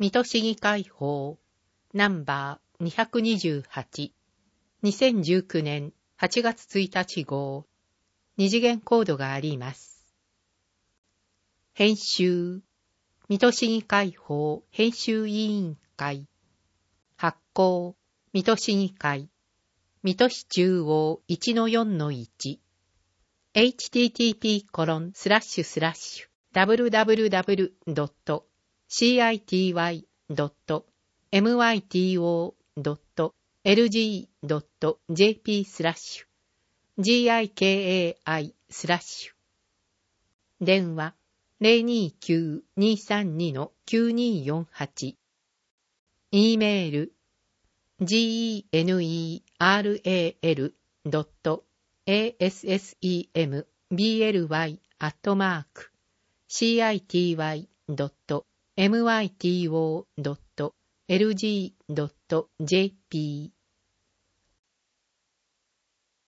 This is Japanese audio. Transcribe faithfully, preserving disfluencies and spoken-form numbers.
水戸市議会法ナンバーにひゃくにじゅうはち、にせんじゅうきゅうねんはちがつついたち号、二次元コードがあります。編集水戸市議会法編集委員会発行水戸市議会水戸市中央 いちのよんのいち エイチティーティーピーコロンスラッシュスラッシュダブリューダブリューダブリュードットシーアイティーワイドットエムワイティーオードットエルジードットジェーピースラッシュジーアイケーエーアイスラッシュ電話 ゼロにきゅう にさんに きゅうによんはち E メール ジーエヌイーアールエーエルドットエーエスエスイーエムビーエルワイアットマークシーアイティーワイドットエムワイティーオードットエルジードットジェーピー